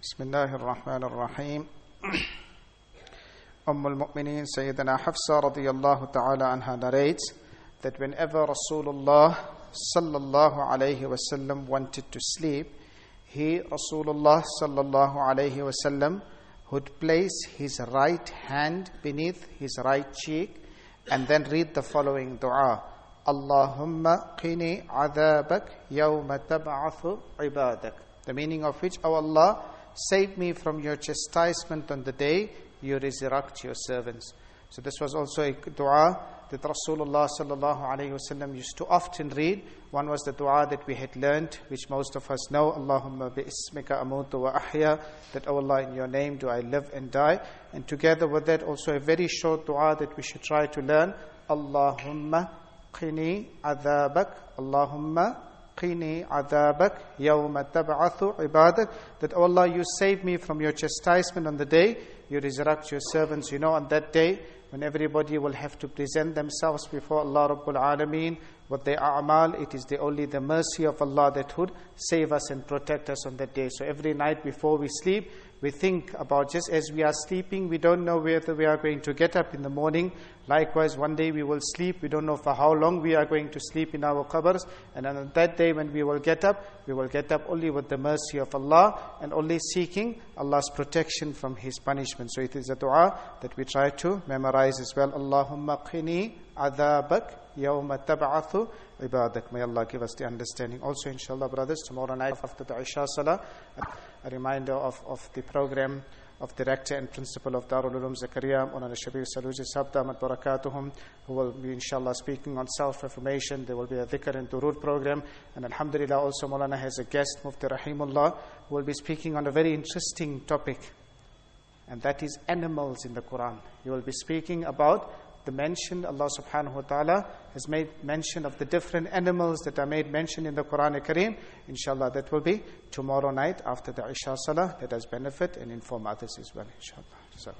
Bismillahir Rahmanir Rahim. Al-Mu'mineen Sayyidina Hafsa radiyallahu ta'ala anha narrates that whenever Rasulullah sallallahu alayhi wasallam wanted to sleep, Rasulullah sallallahu alayhi wasallam would place his right hand beneath his right cheek and then read the following dua: Allahumma qini adhabak yawma tab'athu ibadak. The meaning of which, O Allah, save me from your chastisement on the day you resurrect your servants. So this was also a dua that Rasulullah sallallahu alayhi wasallam used to often read. One was the dua that we had learned, which most of us know, Allahumma bi ismika amutu wa ahya, that, O Allah, in your name do I live and die. And together with that also a very short dua that we should try to learn, Allahumma qini adhabak, Allahumma qini adhabak yawma tab'athu ibadak, that, O Allah, you save me from your chastisement on the day you resurrect your servants. You know, on that day when everybody will have to present themselves before Allah Rabbul Alameen with their a'mal, it is only the mercy of Allah that would save us and protect us on that day. So every night before we sleep, we think about, just as we are sleeping, we don't know whether we are going to get up in the morning. Likewise, one day we will sleep, we don't know for how long we are going to sleep in our qabrs. And on that day when we will get up only with the mercy of Allah and only seeking Allah's protection from His punishment. So it is a dua that we try to memorize as well. Allahumma qini adhabak yawma tab'athu ibadak. May Allah give us the understanding. Also, inshallah, brothers, tomorrow night after the Isha Salah, a reminder of the program of Director and Principal of Darul Uloom Zakaria, Maulana Shabir Saluji Sahib Damat Barakatuhum, who will be inshallah speaking on self-reformation. There will be a dhikr and durud program. And alhamdulillah, also Maulana has a guest, Mufti Rahimullah, who will be speaking on a very interesting topic, and that is animals in the Quran. He will be speaking about the mention, Allah subhanahu wa ta'ala has made mention of the different animals that are made mention in the Quran Kareem. Inshallah, that will be tomorrow night after the Isha Salah. Let us benefit and inform others as well, inshallah. So